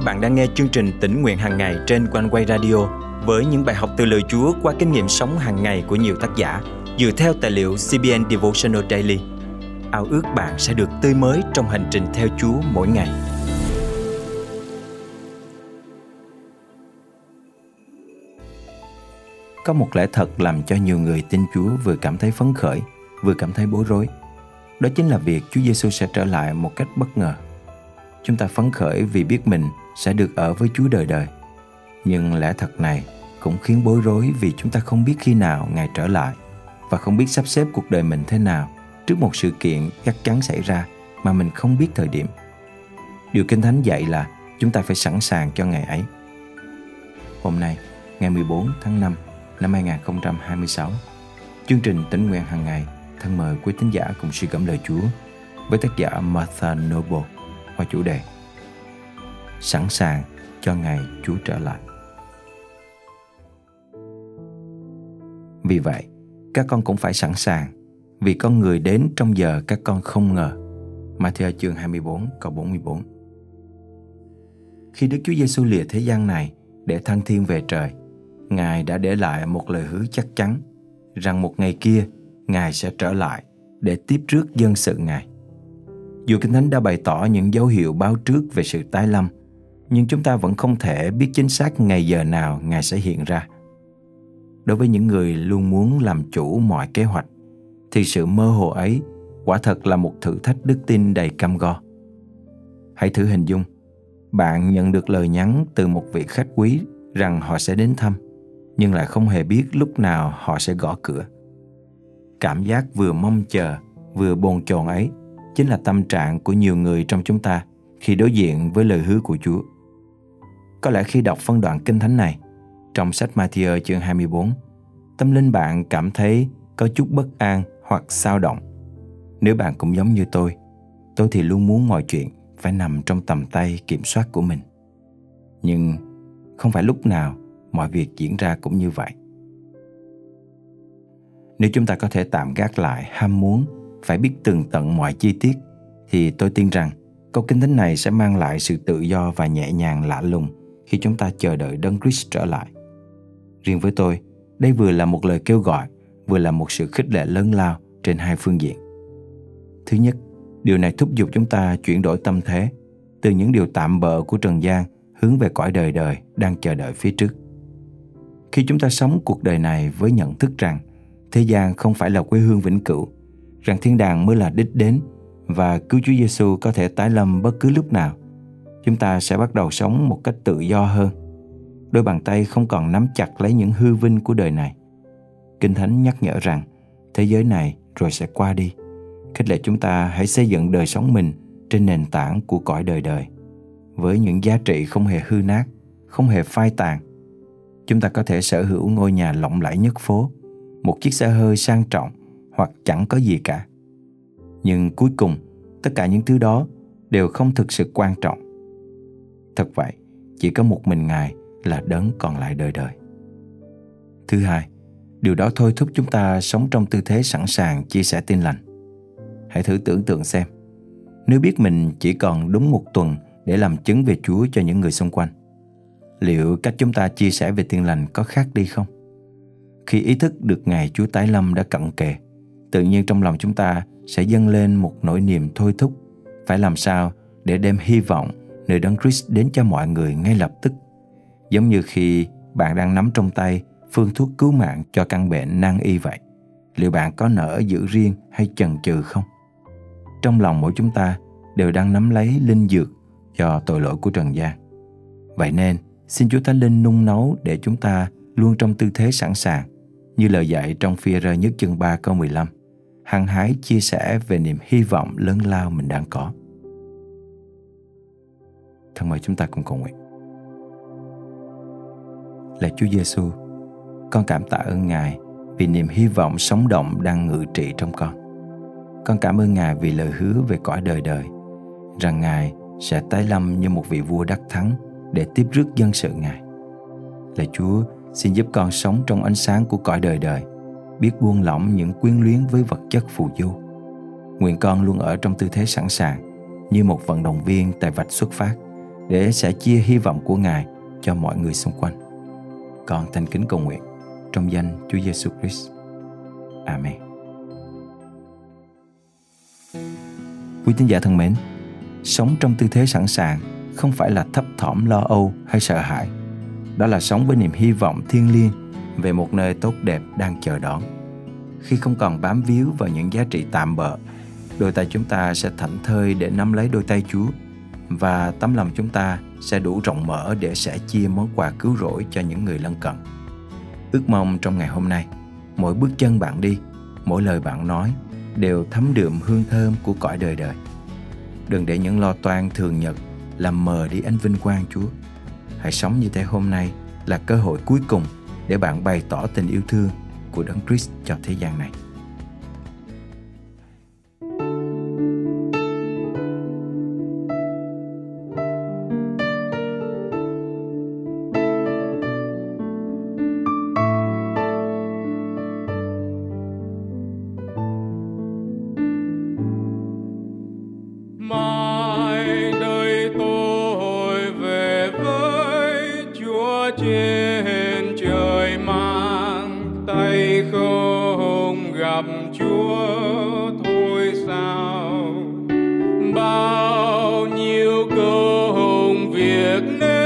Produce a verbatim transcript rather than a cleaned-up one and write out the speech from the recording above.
Bạn đang nghe chương trình Tỉnh Nguyện Hàng Ngày trên Quanh Quay Radio với những bài học từ lời Chúa qua kinh nghiệm sống hàng ngày của nhiều tác giả dựa theo tài liệu xê bê en Devotional Daily. Ao ước bạn sẽ được tươi mới trong hành trình theo Chúa mỗi ngày. Có một lẽ thật làm cho nhiều người tin Chúa vừa cảm thấy phấn khởi, vừa cảm thấy bối rối. Đó chính là việc Chúa Giêsu sẽ trở lại một cách bất ngờ. Chúng ta phấn khởi vì biết mình sẽ được ở với Chúa đời đời. Nhưng lẽ thật này cũng khiến bối rối vì chúng ta không biết khi nào Ngài trở lại và không biết sắp xếp cuộc đời mình thế nào trước một sự kiện chắc chắn xảy ra mà mình không biết thời điểm. Điều Kinh Thánh dạy là chúng ta phải sẵn sàng cho ngày ấy. Hôm nay, ngày mười bốn tháng năm năm hai không hai sáu, chương trình Tỉnh Nguyện Hàng Ngày thân mời quý tín giả cùng suy gẫm lời Chúa với tác giả Martha Noble qua chủ đề Sẵn sàng cho ngày Chúa trở lại. Vì vậy, các con cũng phải sẵn sàng, vì con người đến trong giờ các con không ngờ. Ma-thi-ơ chương hai mươi bốn câu bốn mươi bốn. Khi Đức Chúa Giêsu lìa thế gian này để thăng thiên về trời, Ngài đã để lại một lời hứa chắc chắn rằng một ngày kia Ngài sẽ trở lại để tiếp rước dân sự Ngài. Dù Kinh Thánh đã bày tỏ những dấu hiệu báo trước về sự tái lâm, nhưng chúng ta vẫn không thể biết chính xác ngày giờ nào Ngài sẽ hiện ra. Đối với những người luôn muốn làm chủ mọi kế hoạch, thì sự mơ hồ ấy quả thật là một thử thách đức tin đầy cam go. Hãy thử hình dung, bạn nhận được lời nhắn từ một vị khách quý rằng họ sẽ đến thăm, nhưng lại không hề biết lúc nào họ sẽ gõ cửa. Cảm giác vừa mong chờ, vừa bồn chồn ấy chính là tâm trạng của nhiều người trong chúng ta khi đối diện với lời hứa của Chúa. Có lẽ khi đọc phân đoạn Kinh Thánh này, trong sách Ma-thi-ơ chương hai mươi bốn, tâm linh bạn cảm thấy có chút bất an hoặc xao động. Nếu bạn cũng giống như tôi, tôi thì luôn muốn mọi chuyện phải nằm trong tầm tay kiểm soát của mình. Nhưng không phải lúc nào mọi việc diễn ra cũng như vậy. Nếu chúng ta có thể tạm gác lại ham muốn phải biết tường tận mọi chi tiết, thì tôi tin rằng câu Kinh Thánh này sẽ mang lại sự tự do và nhẹ nhàng lạ lùng khi chúng ta chờ đợi Đấng Christ trở lại. Riêng với tôi, đây vừa là một lời kêu gọi, vừa là một sự khích lệ lớn lao trên hai phương diện. Thứ nhất, điều này thúc giục chúng ta chuyển đổi tâm thế từ những điều tạm bợ của trần gian hướng về cõi đời đời đang chờ đợi phía trước. Khi chúng ta sống cuộc đời này với nhận thức rằng thế gian không phải là quê hương vĩnh cửu, rằng thiên đàng mới là đích đến và cứu Chúa Giêsu có thể tái lâm bất cứ lúc nào, chúng ta sẽ bắt đầu sống một cách tự do hơn. Đôi bàn tay không còn nắm chặt lấy những hư vinh của đời này. Kinh Thánh nhắc nhở rằng thế giới này rồi sẽ qua đi, khích lệ chúng ta hãy xây dựng đời sống mình trên nền tảng của cõi đời đời, với những giá trị không hề hư nát, không hề phai tàn. Chúng ta có thể sở hữu ngôi nhà lộng lẫy nhất phố, một chiếc xe hơi sang trọng, hoặc chẳng có gì cả. Nhưng cuối cùng, tất cả những thứ đó đều không thực sự quan trọng. Thật vậy, chỉ có một mình Ngài là Đấng còn lại đời đời. Thứ hai, điều đó thôi thúc chúng ta sống trong tư thế sẵn sàng chia sẻ tin lành. Hãy thử tưởng tượng xem, nếu biết mình chỉ còn đúng một tuần để làm chứng về Chúa cho những người xung quanh, liệu cách chúng ta chia sẻ về tin lành có khác đi không? Khi ý thức được ngày Chúa tái lâm đã cận kề, tự nhiên trong lòng chúng ta sẽ dâng lên một nỗi niềm thôi thúc phải làm sao để đem hy vọng nơi Đấng Christ đến cho mọi người ngay lập tức. Giống như khi bạn đang nắm trong tay phương thuốc cứu mạng cho căn bệnh nan y vậy. Liệu bạn có nỡ giữ riêng hay chần chừ không? Trong lòng mỗi chúng ta đều đang nắm lấy linh dược cho tội lỗi của trần gian. Vậy nên, xin Chúa Thánh Linh nung nấu để chúng ta luôn trong tư thế sẵn sàng, như lời dạy trong Phi-e-rơ nhất chương ba câu mười lăm, hăng hái chia sẻ về niềm hy vọng lớn lao mình đang có. Thân mời chúng ta cùng cầu nguyện. Lạy Chúa Giêsu, con cảm tạ ơn Ngài vì niềm hy vọng sống động đang ngự trị trong con. Con cảm ơn Ngài vì lời hứa về cõi đời đời, rằng Ngài sẽ tái lâm như một vị vua đắc thắng để tiếp rước dân sự Ngài. Lạy Chúa, xin giúp con sống trong ánh sáng của cõi đời đời, biết buông lỏng những quyến luyến với vật chất phù du. Nguyện con luôn ở trong tư thế sẵn sàng, như một vận động viên tại vạch xuất phát, để sẻ chia hy vọng của Ngài cho mọi người xung quanh. Con thành kính cầu nguyện trong danh Chúa Giêsu Christ. Amen. Quý tín giả thân mến, sống trong tư thế sẵn sàng không phải là thấp thỏm lo âu hay sợ hãi. Đó là sống với niềm hy vọng thiêng liêng về một nơi tốt đẹp đang chờ đón. Khi không còn bám víu vào những giá trị tạm bợ, đôi tay chúng ta sẽ thảnh thơi để nắm lấy đôi tay Chúa, và tấm lòng chúng ta sẽ đủ rộng mở để sẻ chia món quà cứu rỗi cho những người lân cận. Ước mong trong ngày hôm nay, mỗi bước chân bạn đi, mỗi lời bạn nói đều thấm đượm hương thơm của cõi đời đời. Đừng để những lo toan thường nhật làm mờ đi ánh vinh quang Chúa. Hãy sống như thế hôm nay là cơ hội cuối cùng để bạn bày tỏ tình yêu thương của Đấng Christ cho thế gian này. Mai đây tôi về với Chúa trên trời, mang tay không gặp Chúa thôi sao. Bao nhiêu công việc nên